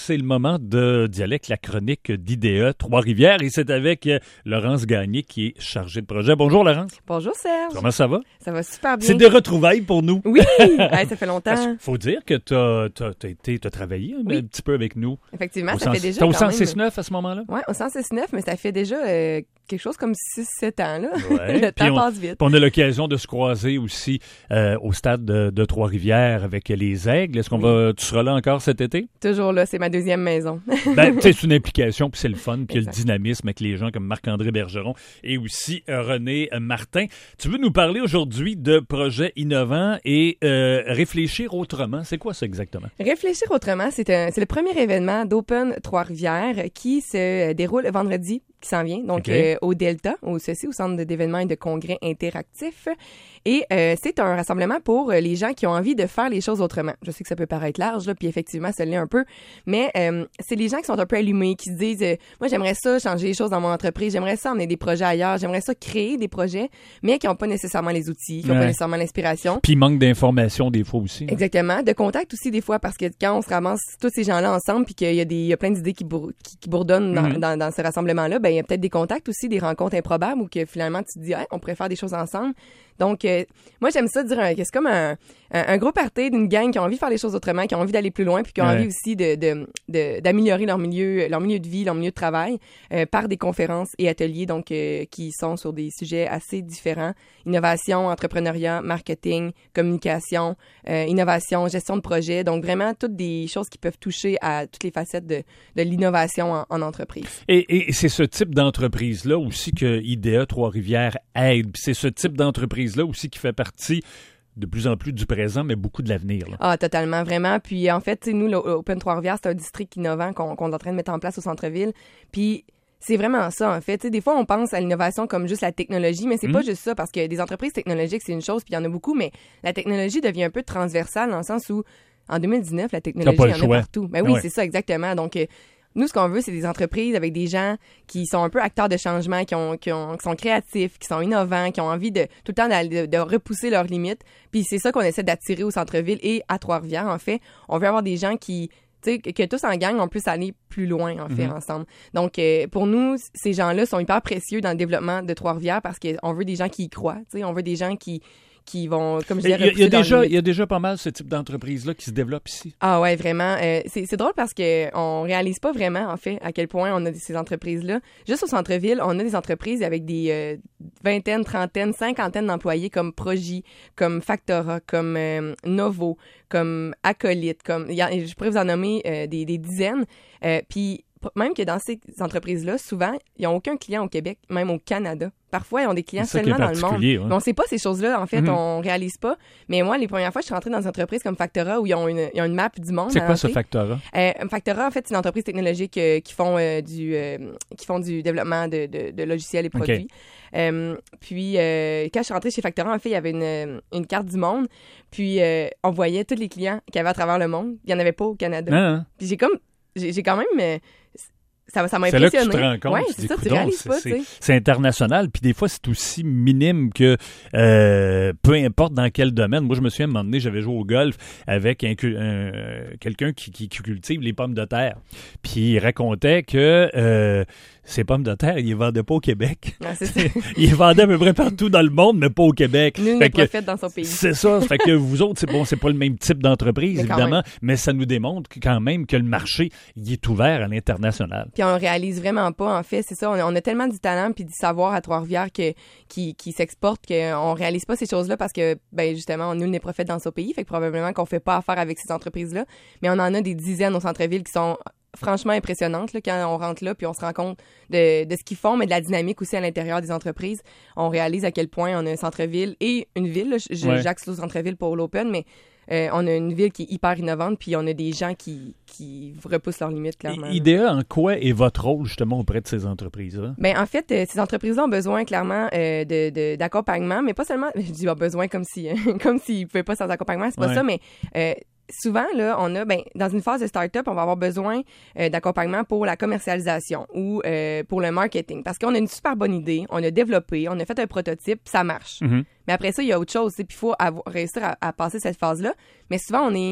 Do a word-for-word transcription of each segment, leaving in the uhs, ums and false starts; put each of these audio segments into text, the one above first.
c'est le moment de d'y aller avec la chronique d'I D E Trois-Rivières et c'est avec euh, Laurence Gagné qui est chargée de projet. Bonjour Laurence. Bonjour Serge. Comment ça va? Ça va super bien. C'est des retrouvailles pour nous. Oui, hey, ça fait longtemps. Il faut dire que tu as été, t'as travaillé un, oui. un petit peu avec nous. Effectivement, au ça sens, fait déjà T'es au quand cent même... six neuf à ce moment-là? Oui, au cent six neuf, mais ça fait déjà euh, quelque chose comme six sept ans. Là. Ouais. Le temps on, passe vite. On a l'occasion de se croiser aussi euh, au stade de, de Trois-Rivières avec les Aigles. Est-ce qu'on oui. va, tu seras là encore cet été? Toujours là, c'est ma deuxième maison. Ben, tu sais, c'est une implication, puis c'est le fun, puis il y a le dynamisme avec les gens comme Marc-André Bergeron et aussi euh, René Martin. Tu veux nous parler aujourd'hui de projets innovants et euh, réfléchir autrement. C'est quoi ça exactement? Réfléchir autrement, c'est, un, c'est le premier événement d'Open Trois-Rivières qui se déroule vendredi qui s'en vient, donc okay. euh, au Delta, au C E C, au Centre d'événements et de congrès interactifs. Et euh, c'est un rassemblement pour les gens qui ont envie de faire les choses autrement. Je sais que ça peut paraître large, là, puis effectivement, ça l'est un peu, mais euh, c'est les gens qui sont un peu allumés, qui se disent euh, « Moi, j'aimerais ça changer les choses dans mon entreprise, j'aimerais ça emmener des projets ailleurs, j'aimerais ça créer des projets, mais qui n'ont pas nécessairement les outils, qui n'ont ouais. pas nécessairement l'inspiration. » Puis il manque d'informations des fois aussi. Hein. Exactement, de contact aussi des fois, parce que quand on se ramasse tous ces gens-là ensemble, puis qu'il y a, des, il y a plein d'idées qui, bour, qui, qui bourdonnent dans, mm-hmm. dans, dans ce rassemblement-là, ben il y a peut-être des contacts aussi, des rencontres improbables où que finalement tu te dis hey, « on pourrait faire des choses ensemble ». Donc, euh, moi, j'aime ça dire que c'est comme un, un, un gros party d'une gang qui a envie de faire les choses autrement, qui a envie d'aller plus loin, puis qui a ouais. envie aussi de, de, de, d'améliorer leur milieu, leur milieu de vie, leur milieu de travail euh, par des conférences et ateliers donc euh, qui sont sur des sujets assez différents. Innovation, entrepreneuriat, marketing, communication, euh, innovation, gestion de projet. Donc, vraiment, toutes des choses qui peuvent toucher à toutes les facettes de, de l'innovation en, en entreprise. Et, et c'est ce type d'entreprise-là aussi que I D E Trois-Rivières aide. Puis c'est ce type d'entreprise là aussi qui fait partie de plus en plus du présent, mais beaucoup de l'avenir. Là. Ah, totalement, vraiment. Puis en fait, nous, l'Open Trois-Rivières, c'est un district innovant qu'on, qu'on est en train de mettre en place au centre-ville. Puis c'est vraiment ça, en fait. T'sais, des fois, on pense à l'innovation comme juste la technologie, mais c'est mmh. pas juste ça, parce que des entreprises technologiques, c'est une chose, puis il y en a beaucoup, mais la technologie devient un peu transversale dans le sens où, en deux mille dix-neuf, la technologie, il y en a partout. Ben oui, ouais. c'est ça, exactement. Donc, euh, nous, ce qu'on veut, c'est des entreprises avec des gens qui sont un peu acteurs de changement, qui, ont, qui, ont, qui sont créatifs, qui sont innovants, qui ont envie de tout le temps de, de repousser leurs limites. Puis c'est ça qu'on essaie d'attirer au centre-ville et à Trois-Rivières, en fait. On veut avoir des gens qui, tu sais, que tous en gang, on puisse aller plus loin, en fait, mm-hmm. ensemble. Donc, euh, pour nous, ces gens-là sont hyper précieux dans le développement de Trois-Rivières parce qu'on veut des gens qui y croient, tu sais, on veut des gens qui... qui vont, comme je disais, il y, a déjà, il y a déjà pas mal ce type d'entreprise-là qui se développe ici. Ah ouais, vraiment. Euh, c'est, c'est drôle parce qu'on réalise pas vraiment, en fait, à quel point on a ces entreprises-là. Juste au centre-ville, on a des entreprises avec des euh, vingtaines, trentaines, cinquantaines d'employés comme Progy, comme Factora, comme euh, Novo, comme Acolyte, comme, y a, je pourrais vous en nommer euh, des, des dizaines. Euh, puis même que dans ces entreprises-là, souvent, ils n'ont aucun client au Québec, même au Canada. Parfois, ils ont des clients seulement dans le monde. Ouais. Mais on ne sait pas ces choses-là, en fait, mm-hmm. on réalise pas. Mais moi, les premières fois, je suis rentrée dans une entreprise comme Factora où ils ont une, ils ont une map du monde. C'est quoi ce Factora? Euh, Factora, en fait, c'est une entreprise technologique euh, qui font euh, du euh, qui font du développement de, de, de logiciels et produits. Okay. Euh, puis, euh, quand je suis rentrée chez Factora, en fait, il y avait une, une carte du monde. Puis, euh, on voyait tous les clients qu'il y avait à travers le monde. Il n'y en avait pas au Canada. Ah. Puis, j'ai comme, j'ai, j'ai quand même... Euh, Ça, ça m'a c'est impressionné. C'est là que tu te rends compte. Ouais, c'est ça, dis, tu réalises pas, c'est, c'est international, puis des fois, c'est aussi minime que euh, peu importe dans quel domaine. Moi, je me souviens, à un moment donné, j'avais joué au golf avec un, un, quelqu'un qui, qui, qui cultive les pommes de terre. Puis il racontait que euh, ces pommes de terre, ils les vendaient pas au Québec. Ah, c'est ça. Ils les vendaient à peu près partout dans le monde, mais pas au Québec. Nul ne profite dans son pays. C'est ça. Fait que vous autres, c'est bon, c'est pas le même type d'entreprise, mais évidemment, mais ça nous démontre que, quand même que le marché, il est ouvert à l'international. Puis on réalise vraiment pas, en fait, c'est ça. On a, on a tellement du talent puis du savoir à Trois-Rivières que, qui, qui s'exporte qu'on réalise pas ces choses-là parce que, ben justement, nul n'est prophète dans son pays. Fait que probablement qu'on fait pas affaire avec ces entreprises-là. Mais on en a des dizaines au centre-ville qui sont franchement impressionnantes là, quand on rentre là puis on se rend compte de, de ce qu'ils font, mais de la dynamique aussi à l'intérieur des entreprises. On réalise à quel point on a un centre-ville et une ville. Là, je, ouais. J'axe au centre-ville pour l'Open, mais Euh, on a une ville qui est hyper innovante, puis on a des gens qui, qui repoussent leurs limites, clairement. I D E, en quoi est votre rôle, justement, auprès de ces entreprises-là? Bien, en fait, euh, ces entreprises-là ont besoin, clairement, euh, de, de, d'accompagnement, mais pas seulement... Je dis « besoin » comme si, comme s'ils ne pouvaient pas sans accompagnement, c'est pas ouais. ça, mais... Euh, souvent, là, on a, ben, dans une phase de start-up, on va avoir besoin euh, d'accompagnement pour la commercialisation ou euh, pour le marketing. Parce qu'on a une super bonne idée, on a développé, on a fait un prototype, ça marche. Mm-hmm. Mais après ça, il y a autre chose, puis il faut avoir, réussir à, à passer cette phase-là. Mais souvent, on est,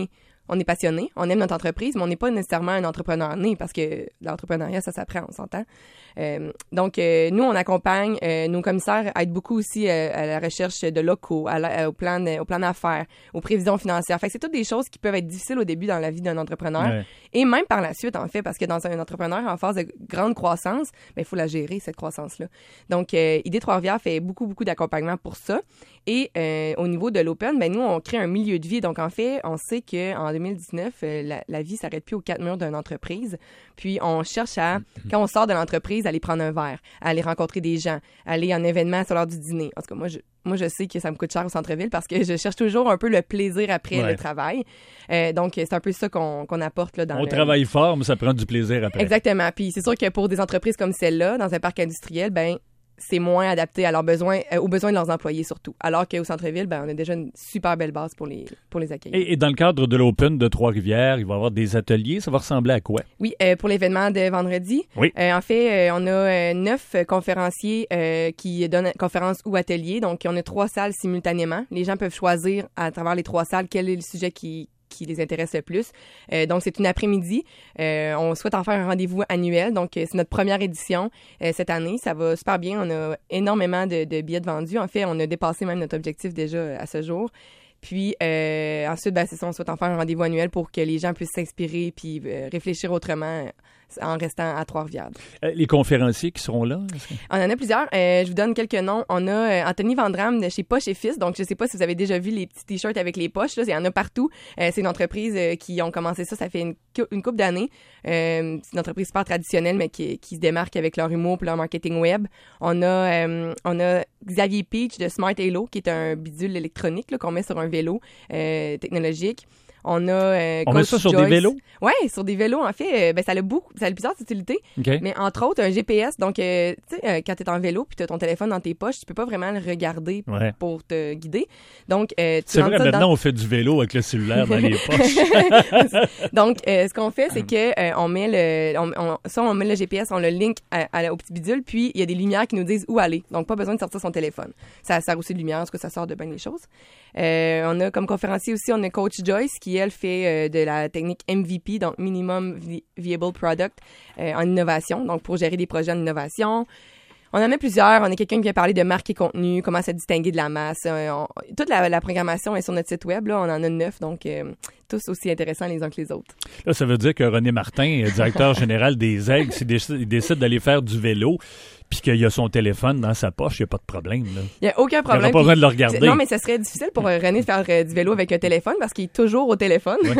on est passionné, on aime notre entreprise, mais on n'est pas nécessairement un entrepreneur né parce que l'entrepreneuriat, ça s'apprend, on s'entend. Euh, donc, euh, nous, on accompagne euh, nos commissaires aident beaucoup aussi euh, à la recherche de locaux, à la, au plan de, au plan d'affaires, aux prévisions financières. Fait que c'est toutes des choses qui peuvent être difficiles au début dans la vie d'un entrepreneur ouais. et même par la suite, en fait, parce que dans un entrepreneur en phase de grande croissance, ben, il faut la gérer, cette croissance-là. Donc, euh, Idée Trois-Rivières fait beaucoup, beaucoup d'accompagnement pour ça. Et euh, au niveau de l'Open, ben, nous, on crée un milieu de vie. Donc, en fait, on sait qu'en deux mille dix-neuf, euh, la, la vie s'arrête plus aux quatre murs d'une entreprise. Puis, on cherche à, quand on sort de l'entreprise, aller prendre un verre, aller rencontrer des gens, aller en événement sur l'heure du dîner. En tout cas, moi, je, moi, je sais que ça me coûte cher au centre-ville parce que je cherche toujours un peu le plaisir après ouais. le travail. Euh, donc, c'est un peu ça qu'on, qu'on apporte là, dans On le... travaille fort, mais ça prend du plaisir après. Exactement. Puis, c'est sûr que pour des entreprises comme celle-là, dans un parc industriel, ben c'est moins adapté à leurs besoins, euh, aux besoins de leurs employés surtout. Alors qu'au centre-ville, ben, on a déjà une super belle base pour les, pour les accueillir. Et, et dans le cadre de l'Open de Trois-Rivières, il va y avoir des ateliers. Ça va ressembler à quoi? Oui, euh, pour l'événement de vendredi. Oui. Euh, en fait, euh, on a euh, neuf conférenciers euh, qui donnent conférences ou ateliers. Donc, on a trois salles simultanément. Les gens peuvent choisir à travers les trois salles quel est le sujet qui qui les intéresse le plus. Euh, donc, c'est une après-midi. Euh, on souhaite en faire un rendez-vous annuel. Donc, euh, c'est notre première édition euh, cette année. Ça va super bien. On a énormément de, de billets de vendus. En fait, on a dépassé même notre objectif déjà à ce jour. Puis, euh, ensuite, ben, c'est ça, on souhaite en faire un rendez-vous annuel pour que les gens puissent s'inspirer puis euh, réfléchir autrement en restant à Trois-Rivières. Euh, les conférenciers qui seront là? On en a plusieurs. Euh, je vous donne quelques noms. On a euh, Anthony Vandram de chez Poche et Fils. Donc, je sais pas si vous avez déjà vu les petits t-shirts avec les poches. Là. Il y en a partout. Euh, c'est une entreprise euh, qui ont commencé ça. Ça fait une, une couple d'années. Euh, c'est une entreprise super traditionnelle, mais qui, qui se démarque avec leur humour et leur marketing web. On a, euh, on a Xavier Peach de Smart Halo, qui est un bidule électronique là, qu'on met sur un vélo euh, technologique. On a euh, On met ça sur Joyce. des vélos? Oui, sur des vélos, en fait. Euh, ben, ça a beaucoup, ça a plusieurs utilités. Okay. Mais entre autres, un G P S. Donc, euh, tu sais, euh, quand tu es en vélo puis tu as ton téléphone dans tes poches, tu peux pas vraiment le regarder ouais. pour te guider. Donc, euh, tu c'est vrai, maintenant, dans... on fait du vélo avec le cellulaire dans les poches. Donc, euh, ce qu'on fait, c'est que euh, on met le on, on, ça, on met le G P S, on le link à, à, au petit bidule, puis il y a des lumières qui nous disent où aller. Donc, pas besoin de sortir son téléphone. Ça sert aussi de lumière, parce que ça sort de bien les choses. Euh, on a comme conférencier aussi, on a Coach Joyce, qui, elle, fait euh, de la technique M V P, donc Minimum Viable Product, euh, en innovation, donc pour gérer des projets en innovation. On en a plusieurs. On a quelqu'un qui vient parler de marque et contenu, comment se distinguer de la masse. Euh, on, toute la, la programmation est sur notre site web. Là, on en a neuf, donc euh, tous aussi intéressants les uns que les autres. Là, ça veut dire que René Martin, directeur général des Aigles, s'il décide, il décide d'aller faire du vélo, puis qu'il a son téléphone dans sa poche, il n'y a pas de problème. Là. Il n'y a aucun problème. Il n'y aura pas besoin de le regarder. Non, mais ça serait difficile pour euh, René de faire euh, du vélo avec un téléphone parce qu'il est toujours au téléphone. Ouais.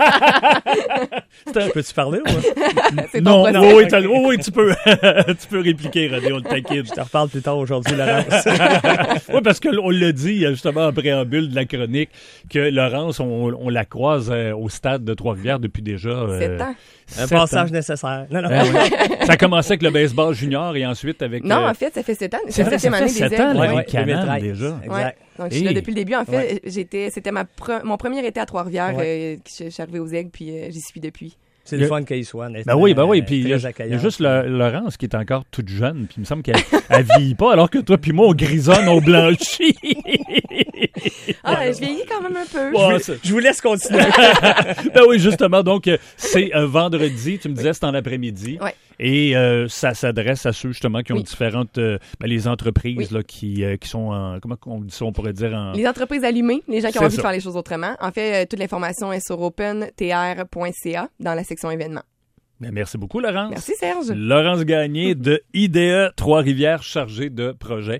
Peux-tu parler? C'est non, non, oui, oh, oui, tu peux. Tu peux répliquer, René, on le taquine. Je te reparle plus tard aujourd'hui, Laurence. Oui, parce qu'on l'a dit justement en préambule de la chronique que Laurence, on, on la croise euh, au stade de Trois-Rivières depuis déjà... Euh, Sept ans. Un passage ans. nécessaire. Non, non. Euh, ouais. Ça a commencé avec le baseball junior et ensuite avec... Non, euh... en fait, ça fait sept ans. C'est vrai, ça fait sept ans, ouais, ouais, Canal, déjà. Exact. Ouais. Donc, je suis là depuis le début. En fait, ouais. j'étais, c'était ma pre- mon premier été à Trois-Rivières. Ouais. Euh, je suis arrivée aux Aigles, puis euh, j'y suis depuis. C'est le, le fun qu'il soit. Ben oui, ben oui. Puis il y, y a juste le, Laurence qui est encore toute jeune, puis il me semble qu'elle elle vieillit pas, alors que toi puis moi, on grisonne, on blanchit. Ah, je vieillis quand même un peu. Ouais, je, je vous laisse continuer. Ben oui, justement. Donc, c'est euh, vendredi, tu me disais, c'est en après-midi. Ouais. Et euh, ça s'adresse à ceux, justement, qui ont oui. différentes... Euh, ben, les entreprises oui. là, qui, euh, qui sont en... Comment on dit ça, on pourrait dire en... Les entreprises allumées, les gens qui ont c'est envie ça. de faire les choses autrement. En fait, euh, toute l'information est sur open t r point c a dans la section événements. Ben, merci beaucoup, Laurence. Merci, Serge. Laurence Gagné de I D E Trois-Rivières, chargée de projet.